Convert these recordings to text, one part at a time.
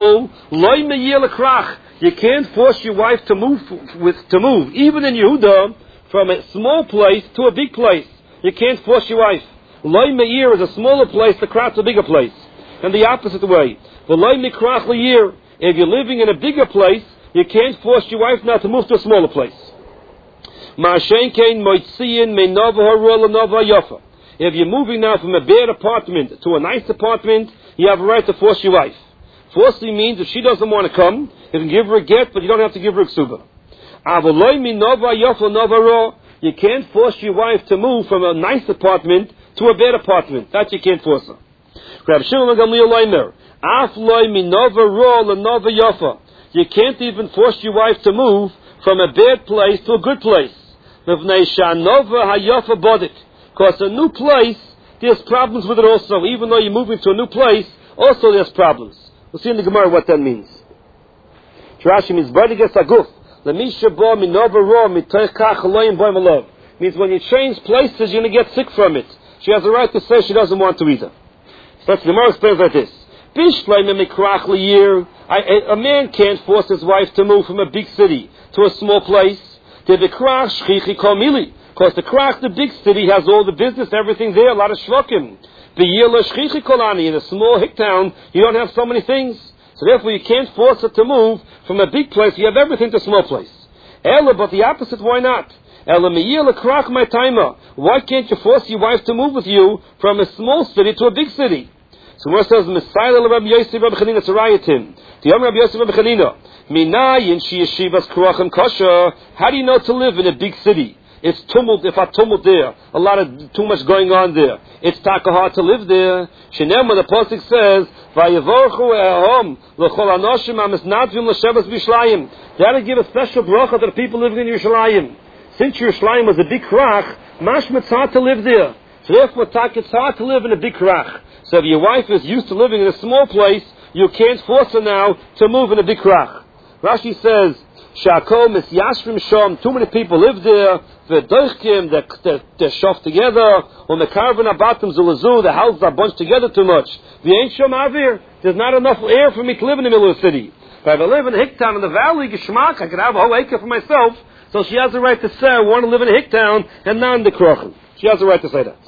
Loi meyil krach. You can't force your wife to move even in Yehuda, from a small place to a big place. You can't force your wife. Loi meir is a smaller place, the krach is a bigger place. And the opposite way. Loi mikrach leir. If you're living in a bigger place, you can't force your wife now to move to a smaller place. If you're moving now from a bad apartment to a nice apartment, you have a right to force your wife. Forcing means if she doesn't want to come, you can give her a get, but you don't have to give her a ksuba. You can't force your wife to move from a nice apartment to a bad apartment. That you can't force her. You can't even force your wife to move from a bad place to a good place. Because a new place, there's problems with it also. Even though you're moving to a new place, also there's problems. We'll see in the Gemara what that means. Rashi means means when you change places, you're going to get sick from it. She has a right to say she doesn't want to either. So the Gemara explains like this. A man can't force his wife to move from a big city to a small place. Because the krach, the big city, has all the business, everything there, a lot of shvakim. In a small hick town, you don't have so many things. So therefore you can't force her to move from a big place, you have everything to a small place. But the opposite, why not? Why can't you force your wife to move with you from a small city to a big city? So Gemara says, Rabbi Yosef Rabbi Chanina Tzarayatim. The Yom Rabbi Yosef Rabbi Chanina. Minayin she yeshivas kruachim kasha. How do you know to live in a big city? It's tumult, if a tumult there. A lot of, too much going on there. It's taka hard to live there. Shenema, the Pasuk says, Vayevorchu ehom, l'chol anoshim ha-misnadvim l'shevas b'Yishlayim. That'll give a special bracha to the people living in Yerushalayim. Since Yerushalayim was a big krach, mashma it's hard to live there. So therefore, it's hard to live in a big krach. So if your wife is used to living in a small place, you can't force her now to move in a big krach. Rashi says, Shako misyashrim shom, too many people live there, v'doichkim, they're shoved together, or mekarven abatim zulazu, the houses are bunched together too much. V'ain shom avir, there's not enough air for me to live in the middle of the city. If I live in a hick town in the valley, Geshmak, I could have a whole acre for myself, so she has the right to say, I want to live in a hick town, and not in the krochen. She has the right to say that.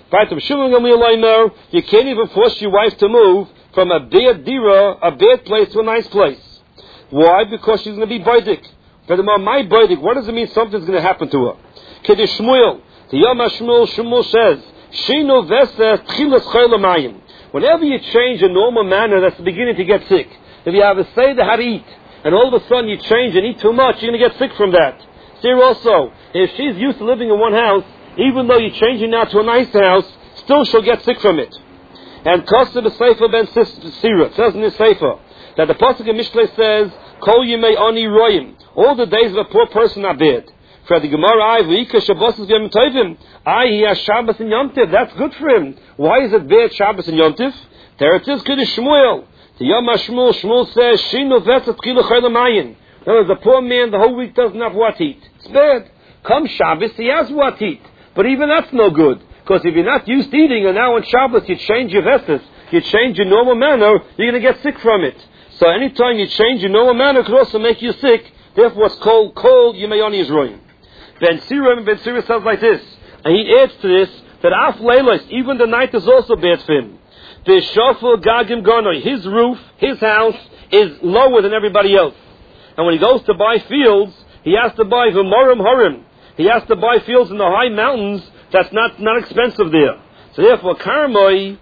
You can't even force your wife to move from a bad dira, a bad place, to a nice place. Why? Because she's going to be baidik. Furthermore, my baidik, what does it mean something's going to happen to her? Kiddush Shmuel. The Yom Shmuel says, Shino Veses Tchilas Chaylamayim. Whenever you change a normal manner, that's the beginning to get sick. If you have a seder how to eat, and all of a sudden you change and eat too much, you're going to get sick from that. Here also, if she's used to living in one house, even though you're changing now to a nice house, still she'll get sick from it. And Kosev Sefer ben Sira says in his Sefer that the Pasuk in Mishlei says, Kol Yimei Ani Royim, all the days of a poor person are bad. For the Gemara, V'ika Shabbos is Yom Tovim, he has Shabbos and Yom Tiv, that's good for him. Why is it bad Shabbos and Yom Tiv? There it is, Kiddush Shmuel. The Yom Shmuel says, Shino Vetzat Chila Chayla. In other words, the poor man the whole week doesn't have what to eat. It's bad. Come Shabbos, he has what to eat. But even that's no good. Because if you're not used to eating, and now on Shabbos you change your vesses, you change your normal manner, you're going to get sick from it. So anytime you change your normal manner, it could also make you sick. Therefore, it's cold, Yimayoni is ruined. Ben Sira says like this, and he adds to this, that Af Leilos, even the night is also bad for him. The Shofel Gagim Gonoi, his roof, his house, is lower than everybody else. And when he goes to buy fields, he has to buy V'morim Horim. He has to buy fields in the high mountains that's not expensive there. So therefore, Karmoi,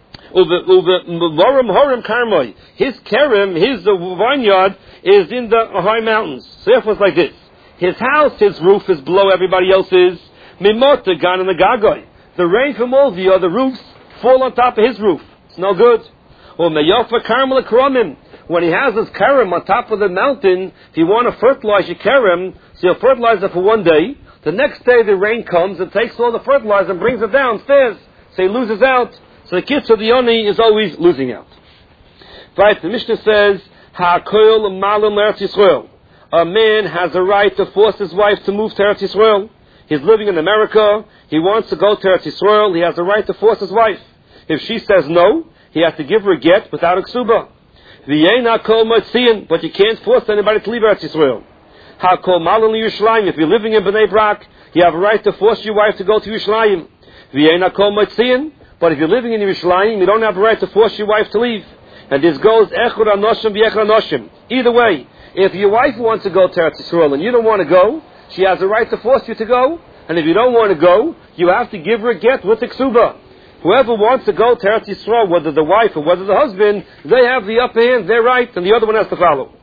V'morim Horim Karmoi, his kerem, his vineyard, is in the high mountains. So therefore it's like this. His house, his roof is below everybody else's. Mimota Gan and the Gagoi. The rain from all the other roofs fall on top of his roof. It's no good. Or Meyofa Karmel Kromim. When he has his kerem on top of the mountain, if you want to fertilize your kerem, so you'll fertilize it for one day. The next day the rain comes and takes all the fertilizer and brings it downstairs. So he loses out. So the kids of the Yoni is always losing out. Right, the Mishnah says, Ha'koil Malim Eretz Yisrael. A man has a right to force his wife to move to Eretz Yisrael. He's living in America. He wants to go to Eretz Yisrael. He has a right to force his wife. If she says no, he has to give her a get without a ksuba. V'yein kol motziin, but you can't force anybody to leave Eretz Yisrael. Hakol malin Yerushalayim. If you're living in Bnei Brak, you have a right to force your wife to go to Yerushalayim. V'yein kol motziin, but if you're living in Yerushalayim, you don't have a right to force your wife to leave. And this goes echad anoshim v'echad anoshim. Either way, if your wife wants to go to Eretz Yisrael and you don't want to go, she has a right to force you to go. And if you don't want to go, you have to give her a get with the ksuba. Whoever wants to go to Eretz Yisrael, whether the wife or whether the husband, they have the upper hand, they're right, and the other one has to follow.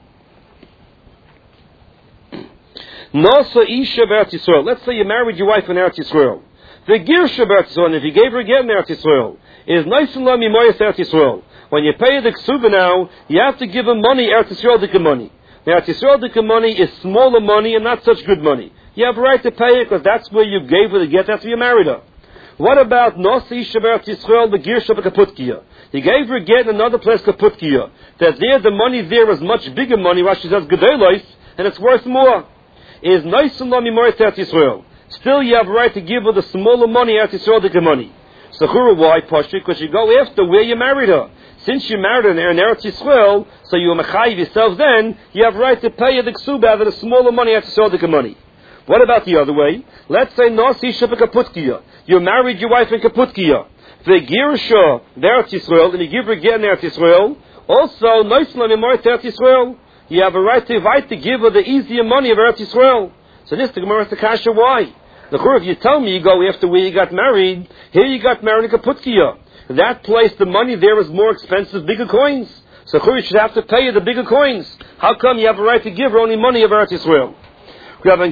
Nosa isha b'Eretz Yisrael. Let's say you married your wife in Eretz Yisrael. The girsha b'Eretz Yisrael, and if you gave her a get in Eretz Yisrael, is nice and lami moyas Eretz Yisrael. When you pay the ksuba now, you have to give her money, Eretz Yisrael dika money. The Eretz Yisrael dika money is smaller money and not such good money. You have a right to pay it because that's where you gave her the get, that's where you married her. What about Nosa isha b'Eretz Yisrael, the girsha b'Kaputkiya? You gave her a get in another place, Kaputkiya. That there, the money there is much bigger money, Rashi says, Gedolos, and it's worth more. Is nice and lami moyas Eretz Yisrael. Still, you have a right to give her the smaller money, Eretz Yisrael dika money. So, why, Pasha? Because you go after where you married her. Since you married her in Eretz Yisrael, so you mechayiv yourself then, you have a right to pay the ksuba out of the smaller money, Eretz Yisrael dika money. What about the other way? Let's say Nosa isha b'Kaputkiya. You married your wife in Kaputkiya. The girsha Eretz Yisrael, and you give her again Eretz Yisrael. Also, nice lami moyas Eretz Yisrael. You have a right to give her the easier money of Eretz Yisrael. So this the Gemara has to kasha why. If you tell me you go after where you got married, here you got married in Kaputkiya. That place, the money there is more expensive, bigger coins. So you should have to pay you the bigger coins. How come you have a right to give her only money of Eretz Yisrael? We have in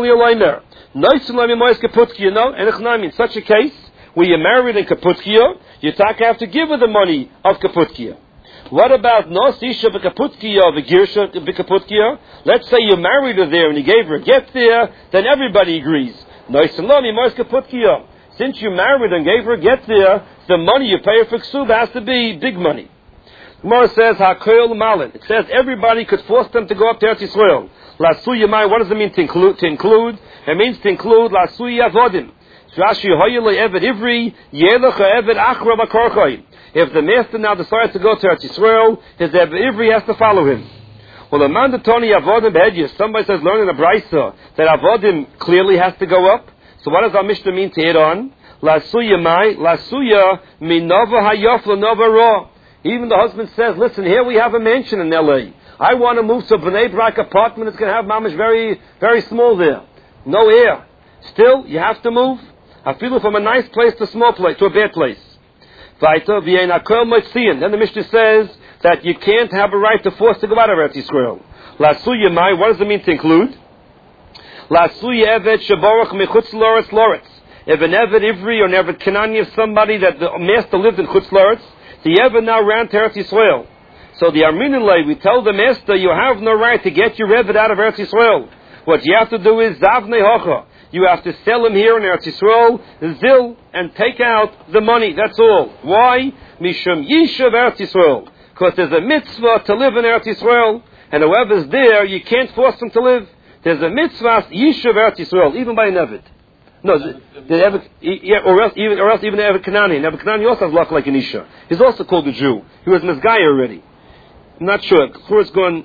such a case, where you're married in Kaputkiya, you have to give her the money of Kaputkiya. What about Nosa isha b'Kaputkiya, the girsha b'Kaputkiya? Let's say you married her there and you gave her a get there, then everybody agrees. Since you married and gave her a get there, the money you pay her for ksuba has to be big money. Gemara says, HaKoil Malin. It says everybody could force them to go up to Eretz Yisrael. Lasuya Mai, what does it mean to include? It means to include Lasuya Avodim. Rashi Hoyele Evet Ivri, Yelech Evet Achra Bakorchoi. If the master now decides to go to Eretz Yisrael, his Evet Ivri has to follow him. Well, the mandatory Avodim Behediyas, somebody says learning a Brisa that Avodim clearly has to go up. So what does our Mishnah mean to hit on? Lasuya Mai, Lasuya Minova Hayof Lanova Ra. Even the husband says, listen, here we have a mansion in L.A. I want to move to a Bnei Brak apartment. It's going to have mamash very, very small there. No air. Still, you have to move. I feel from a nice place to a small place, to a bad place. Then the Mishnah says that you can't have a right to force to go out of Eretz Yisrael. Lasuya Mai, what does it mean to include? Lasuya Evet Shaborach Mechutz Loretz Loretz. If an Evet Ivri or an Evet Kanani of somebody that the master lived in Chutz Loretz, the Evet now ran to Eretz Yisrael. So the Arminian lay, we tell the master, you have no right to get your Evet out of Eretz Yisrael. What you have to do is Zavnei Hocha. You have to sell him here in Eretz Yisrael, Zil, and take out the money. That's all. Why? Mishum Yishav Eretz Yisrael. Because there's a mitzvah to live in Eretz Yisrael, and whoever's there, you can't force them to live. There's a mitzvah Yishav Eretz Yisrael, even by an Evet. No, or else even the Evet Kanani. And Evet Kanani also has luck like an Isha. He's also called a Jew. He was Mizgaya already. I'm not sure. Chur is going.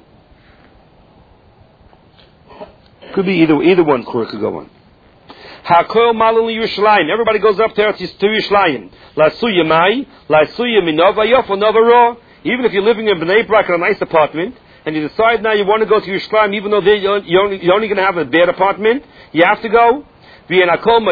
Could be either one. Chur could go on. Hakol Malali Yerushalayim. Everybody goes up there to Yerushalayim. Lasuya Mai, Lasuya Minova Yof Nova Ra. Even if you're living in Bnei Brak in a nice apartment, and you decide now you want to go to Yerushalayim, even though you're only going to have a bad apartment, you have to go. Even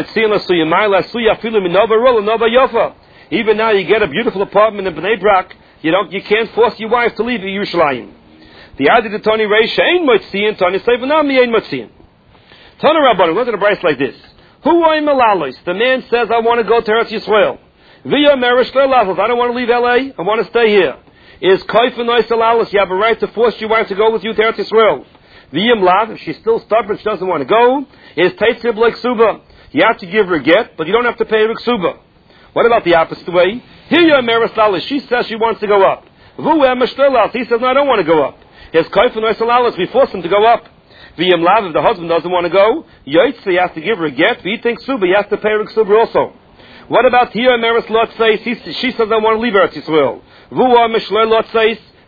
now you get a beautiful apartment in Bnei Brak, you can't force your wife to leave Yerushalayim. The Adi the Tani Reisha ain't Motziin, Tani Sevanami ain't Motziin. Tana Rabbanim, look at a price like this. Who I Malalos? The man says, I want to go to Eretz Yisrael. Via Merish Lelalos, I don't want to leave LA, I want to stay here. Is Kaifanois Alalos, you have a right to force your wife to go with you to Eretz Yisrael. V'yim lav, if she's still stubborn, she doesn't want to go, is teitzib like ksuba. You have to give her a get, but you don't have to pay her ksuba. What about the opposite way? Here you are, Merislalis. She says she wants to go up. V'uem meshlelas. He says, no, I don't want to go up. His kaifan oisalalis, we force him to go up. V'yim lav, if the husband doesn't want to go, yoitz, he has to give her a get. V'yi thinks ksuba, he has to pay her ksuba also. What about here, Merislot says, she says, I want to leave Eretz Yisrael. V'uem meshlelot says,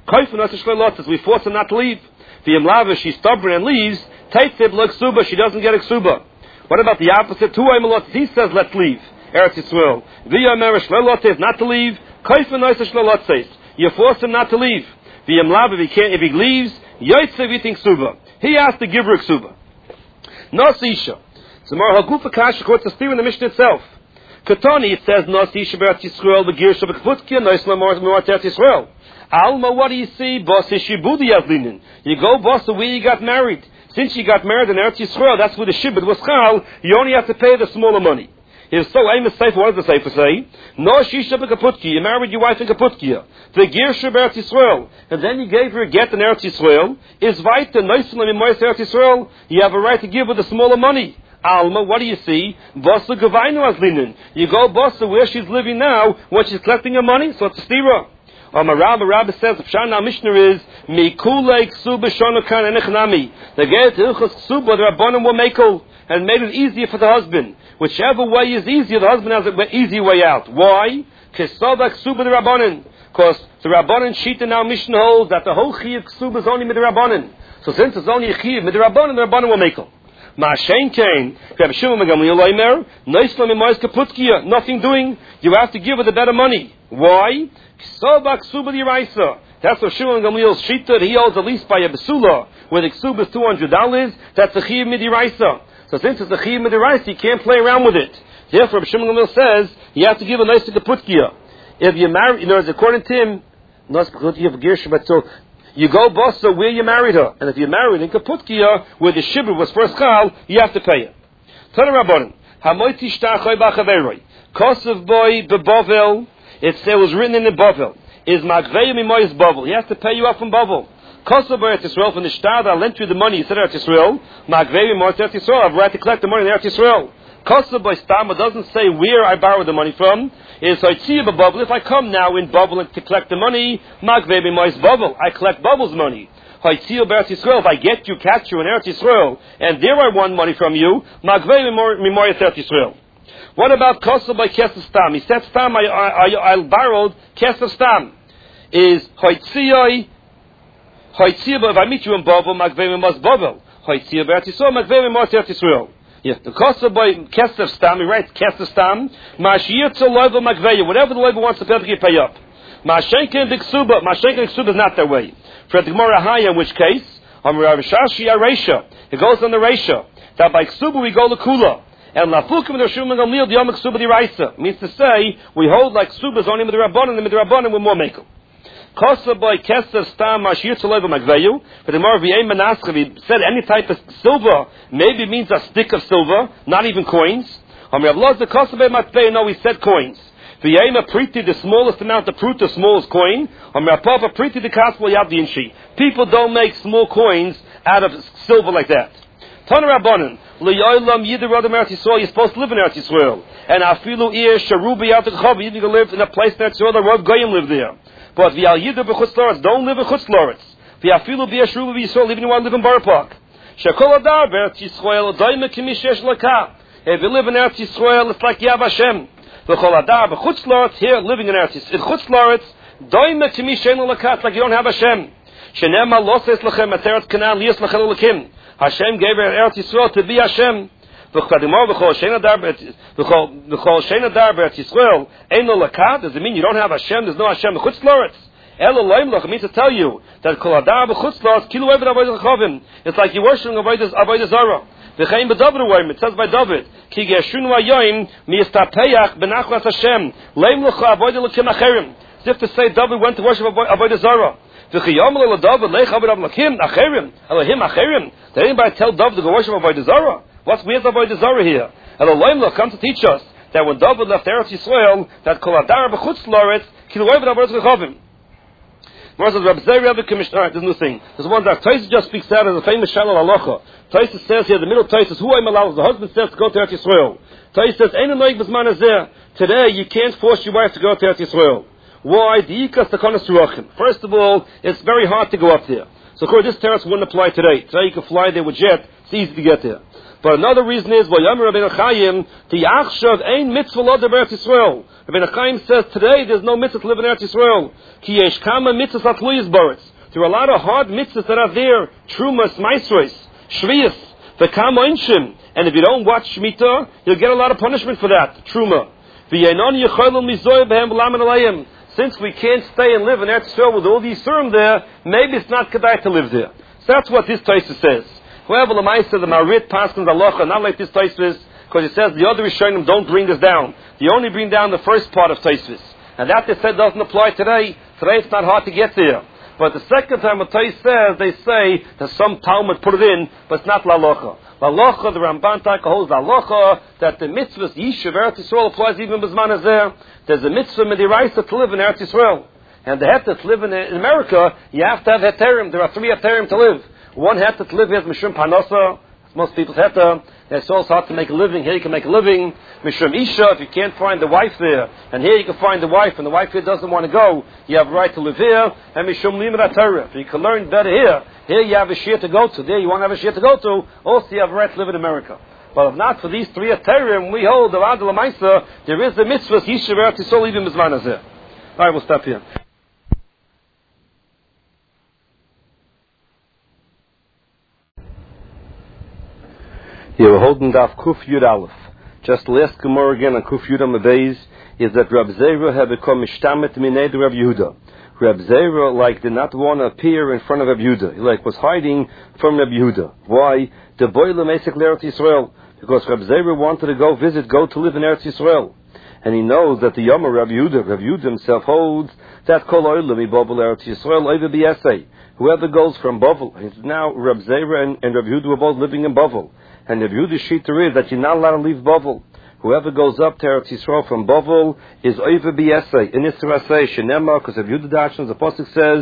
We force her not to leave. She's stubborn and leaves. She doesn't get a ksuba. What about the opposite? He says, let's leave. Eretz Yisrael. Not to leave. You force him not to leave. If he leaves, he has to give her ksuba. Nasisha. So more Hagufa Kasha quotes a steer in the Mishnah itself. Katani, it says, Nasisha B'Eretz Yisrael, B'Girsha B'Kputkia, Noisla Mor Eretz Yisrael. Alma, what do you see? Boss is Shibudi Yazlinin. You go, boss, where you got married. Since you got married in Eretz Yisrael, that's where the Shibud was Chal, you only have to pay the smaller money. If so, I'm a Sefer, what does the Sefer say? No Shisha B'Kaputkia, you married your wife in Kaputkia. The Girsha B'Eretz Yisrael. And then you gave her a get in Eretz Yisrael. Is Vaita, Noisla Mor Eretz Yisrael. You have a right to give her the smaller money. Alma, what do you see? Bossa Gavainu Azlinin. You go, Bossa, where she's living now, when she's collecting her money, so it's a stira. Rabbi says, Pshan Mishnah is, Mikulei Ksuba Shonokan Enechnami. They gave to Ilchas Ksuba, the Rabbanim were Mekel, and made it easier for the husband. Whichever way is easier, the husband has an easy way out. Why? Kesova Ksuba the Rabbanim. Because the Rabbanim Shita now Mishnah holds that the whole Chiyav Ksuba is only with the Rabbanim. So since it's only a Chiyav with the Rabbanim were Mekel. Ma'ashen Kain, Rabbi Shimon Gamliel Omer, Noislam Imois Kaputkia, nothing doing, you have to give her the better money. Why? Ksoba Ksuba D'Iraisa. That's what Shimon Gamliel's Shita, he holds at least by a Besula, where the Ksuba is $200, that's a Chiyav Midiraisa. So since it's a Chiyav Midiraisa, you can't play around with it. Therefore, Rabbi Shimon Gamliel says, you have to give a nice Kaputkia. If you marry, according to him, you go, boss, so where you married her. And if you married in Kaputkia, where the Shibur was first Chal, you have to pay it. Tell the Rabbanim, Hamoiti Shtachoi B'Chaveroi, Kosev Boy B'Bovel, it was written in the Bovel, is Magvei Mimoyes Bovel. He has to pay you up from Bovel. Kosev Boy Eretz Yisrael, from the Shtad, I lent you the money, he said Eretz Yisrael, Magvei Mimoyes Eretz Yisrael, I have a right to collect the money in Eretz Yisrael. Kosev Boy Stam, it doesn't say where I borrowed the money from, is Hoitziya B'Bovel. If I come now in Bovel to collect the money, Magvei Mimoyes Bovel, I collect Bovel's money. Hoitziya B'Eretz Yisrael, if I get you, catch you in Eretz Yisrael, and there I want money from you, Magvei Mimoyes Eretz Yisrael. What about Kosev by Kesef Stam? He said Stam, I borrowed Kesef Stam. Is Hoitziya, if I meet you in Bovel, Magvei Mimoyes Bovel. Hoitziya B'Eretz Yisrael, Magvei Mimoyes Eretz Yisrael. Yes, the Kosev by Kesef Stam, he writes Kesef Stam, Mashiyatzo Loiva Magveya, whatever the Loiva wants to pay up. Mashenkin B'Ksuba, Mashenkin B'Ksuba is not that way. For the Gemara Haya, in which case, Rav Shashi Aresha, it goes on the Resha, that by Ksuba we go to Kula. And Lafukim and Rashum and Gamliel, the Yom Ksuba D'Iraisa. Means to say, we hold like Ksuba is only with the Rabbanim, and the Rabbanim we're more Mekel. Kosev by Kesef Stam, Mashiyatzo Loiva Magveya, for the Gemara V'yei Menascha, he said any type of silver, maybe it means a stick of silver, not even coins. No, he said coins. V'yema priti, the smallest amount of fruit, the smallest coin. Priti, the gospel yavdinshi. People don't make small coins out of silver like that. Tana Rabbanan, L'yolam Yidder Rodem Eretz Yisrael, you're supposed to live in Eretz Yisrael. And Afilu Ir Sharubi Yavdek Chav, you can live in a place in Eretz Yisrael, the Rod Goyim live there. But V'yal Yidder B'chutz Loretz, don't live in Chutz Loretz. V'yafilu Bir Sharubi Yisrael, even if you want to live in Borough Park. Shekol Adar B'Eretz Yisrael, Doime Kimishesh Laka. If you live in Eretz Yisrael, it's like Yav Hashem. V'chol Adar B'chutz Loretz, here, living in Eretz Yisrael. In Chutz Loretz, Doime Kimishesh Laka, it's like you don't have Hashem. Shenema Loses Lachem, Eretz Canaan, Lias Lachem Lakim. Hashem gave Eretz Yisrael to be Hashem. V'chol Shein Adar B'Eretz Yisrael, Eino Laka, does it mean you don't have Hashem, there's no Hashem in Chutz Loretz? It means to tell you that Kol Adar B'chutz Loretz, Kilu Eved Avodah Chavim. It's like you're worshiping Avodah Zarah. V'chein b'David Wayim, it says by David, Ki Geshunu Ayoim Mi'istapeyach B'Nachlas Hashem Leim L'cha Avodah L'kim Acherim. As if to say David went to worship Avodah Zarah. V'chiyomel L'David Leich Avodah L'kim Acherim Elohim Acherim. Did anybody tell David to go worship Avodah Zarah? Where's Avodah Zarah here? Elohim L'cha comes to teach us that when David left Eretz Yisrael, that Kol Adar B'chutz Loretz Kilu Eved Avodah Chavim. There's a new thing. There's one that Taisa just speaks out as a famous Shalom Halacha. Taisa says here, the middle Taisa says, who I'm allowed, the husband says to go to Eretz Yisrael. Taisa says, Ein Noig B'zman Hazeh. Today, you can't force your wife to go to Eretz Yisrael. Why? First of all, it's very hard to go up there. So of course this terrace wouldn't apply today. Today you can fly there with jet, it's easy to get there. But another reason is, V'yomer Rabbeinu Chaim, Ti'achshav ein mitzvah lo de Eretz Yisrael. Rabbeinu Chaim says, today there's no mitzvah to live in Eretz Yisrael. Ki yesh kama mitzvahs atluyas baretz. There are a lot of hard mitzvahs that are there. Trumas, Maisros, Shviyas, V'kama inshim. And if you don't watch Shemitah, you'll get a lot of punishment for that. Truma. V'yenon yecholom lizoy b'hem v'lamen alayim. Since we can't stay and live in Eretz Yisrael with all these Surim there, maybe it's not kedai to live there. So that's what this Taisa says. However, the Maisa, the Marit Paskins Halacha, not like this Taisvis, because it says the other Rishonim don't bring this down. They only bring down the first part of Taisvis. And that they said doesn't apply today. Today it's not hard to get there. But the second time what Tais says, they say that some Talmud put it in, but it's not Lalocha. Lalocha, the Ramban Taka holds Lalocha, that the mitzvahs Yishuv Eretz Yisrael applies even Bizman as there. There's a mitzvah Mediraisa to live in Eretz Yisrael. And the heter to live in America, you have to have heterim. There are 3 heterim to live. One heter to live here is Mishum Parnasa. Most people's heter. It's also hard to make a living. Here you can make a living. Mishum Isha, if you can't find the wife there. And here you can find the wife, and the wife here doesn't want to go. You have a right to live here. And Mishum Limud HaTorah. If you can learn better here. Here you have a shir to go to. There you won't have a shir to go to. Also you have a right to live in America. But if not for these 3 heterim, we hold the Ad L'Maisa, there is the mitzvah Yishuv Eretz Yisrael even Bizman Hazeh. All right, we'll stop here. Here we're holding Daf Kuf Yud Aleph. Just the last Gemara again on Kuf Yud Amabeis is that Rab Zera had become Mishtamet Minei Rab Yehuda. Rab Zera did not want to appear in front of Rab Yehuda. He was hiding from Rab Yehuda. Why? The boiler Mesek Eretz Yisrael. Because Rab Zera wanted to go to live in Eretz Yisrael. And he knows that the Yomar Rab Yehuda himself holds that Kol Olam Yibobel Eretz Yisrael Oiva B'Yesei. Whoever goes from Bavel, now Rab Zera and Rab Yehuda were both living in Bavel. And Rab Yehuda's shita is that you're not allowed to leave Bavel. Whoever goes up to Eretz Yisrael from Bavel is Oiva B'Yesei. In Yisra Asei, Shenema, because Rab Yehuda Dachshon, the Pasuk says,